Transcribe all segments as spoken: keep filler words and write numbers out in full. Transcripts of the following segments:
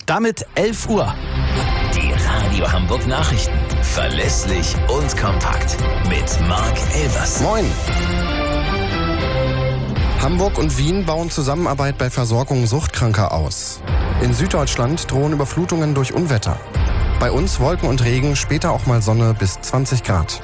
Damit elf Uhr. Die Radio Hamburg Nachrichten. Verlässlich und kompakt. Mit Marc Elvers. Moin. Hamburg und Wien bauen Zusammenarbeit bei Versorgung Suchtkranker aus. In Süddeutschland drohen Überflutungen durch Unwetter. Bei uns Wolken und Regen, später auch mal Sonne bis zwanzig Grad.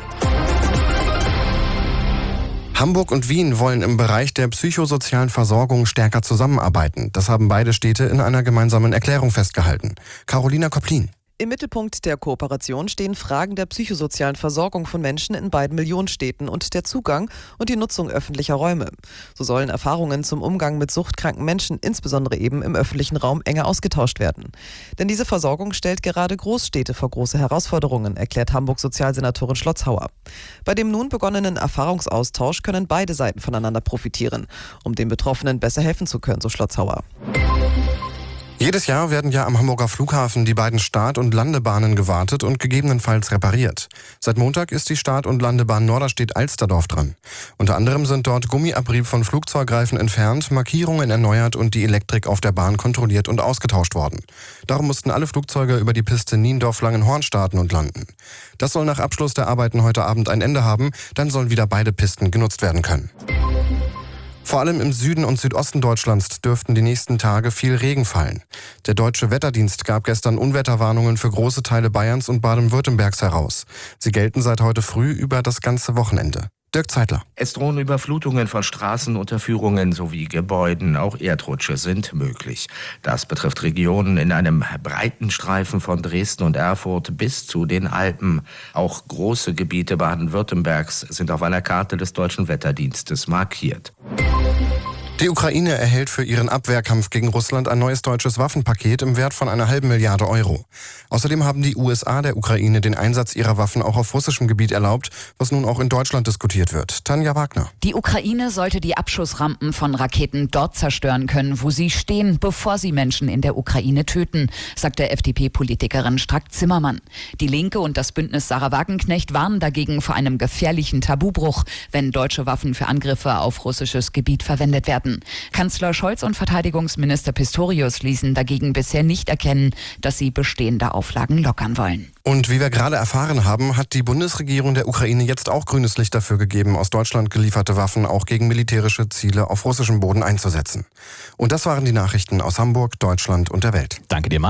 Hamburg und Wien wollen im Bereich der psychosozialen Versorgung stärker zusammenarbeiten. Das haben beide Städte in einer gemeinsamen Erklärung festgehalten. Carolina Koplin. Im Mittelpunkt der Kooperation stehen Fragen der psychosozialen Versorgung von Menschen in beiden Millionenstädten und der Zugang und die Nutzung öffentlicher Räume. So sollen Erfahrungen zum Umgang mit suchtkranken Menschen, insbesondere eben im öffentlichen Raum, enger ausgetauscht werden. Denn diese Versorgung stellt gerade Großstädte vor große Herausforderungen, erklärt Hamburgs Sozialsenatorin Schlotzhauer. Bei dem nun begonnenen Erfahrungsaustausch können beide Seiten voneinander profitieren, um den Betroffenen besser helfen zu können, so Schlotzhauer. Jedes Jahr werden ja am Hamburger Flughafen die beiden Start- und Landebahnen gewartet und gegebenenfalls repariert. Seit Montag ist die Start- und Landebahn Norderstedt-Alsterdorf dran. Unter anderem sind dort Gummiabrieb von Flugzeugreifen entfernt, Markierungen erneuert und die Elektrik auf der Bahn kontrolliert und ausgetauscht worden. Darum mussten alle Flugzeuge über die Piste Niendorf-Langenhorn starten und landen. Das soll nach Abschluss der Arbeiten heute Abend ein Ende haben, dann sollen wieder beide Pisten genutzt werden können. Vor allem im Süden und Südosten Deutschlands dürften die nächsten Tage viel Regen fallen. Der Deutsche Wetterdienst gab gestern Unwetterwarnungen für große Teile Bayerns und Baden-Württembergs heraus. Sie gelten seit heute früh über das ganze Wochenende. Dirk Zeitler. Es drohen Überflutungen von Straßenunterführungen sowie Gebäuden. Auch Erdrutsche sind möglich. Das betrifft Regionen in einem breiten Streifen von Dresden und Erfurt bis zu den Alpen. Auch große Gebiete Baden-Württembergs sind auf einer Karte des Deutschen Wetterdienstes markiert. Die Ukraine erhält für ihren Abwehrkampf gegen Russland ein neues deutsches Waffenpaket im Wert von einer halben Milliarde Euro. Außerdem haben die U S A der Ukraine den Einsatz ihrer Waffen auch auf russischem Gebiet erlaubt, was nun auch in Deutschland diskutiert wird. Tanja Wagner. Die Ukraine sollte die Abschussrampen von Raketen dort zerstören können, wo sie stehen, bevor sie Menschen in der Ukraine töten, sagt der F D P-Politikerin Strack-Zimmermann. Die Linke und das Bündnis Sarah Wagenknecht warnen dagegen vor einem gefährlichen Tabubruch, wenn deutsche Waffen für Angriffe auf russisches Gebiet verwendet werden. Kanzler Scholz und Verteidigungsminister Pistorius ließen dagegen bisher nicht erkennen, dass sie bestehende Auflagen lockern wollen. Und wie wir gerade erfahren haben, hat die Bundesregierung der Ukraine jetzt auch grünes Licht dafür gegeben, aus Deutschland gelieferte Waffen auch gegen militärische Ziele auf russischem Boden einzusetzen. Und das waren die Nachrichten aus Hamburg, Deutschland und der Welt. Danke dir, Marc.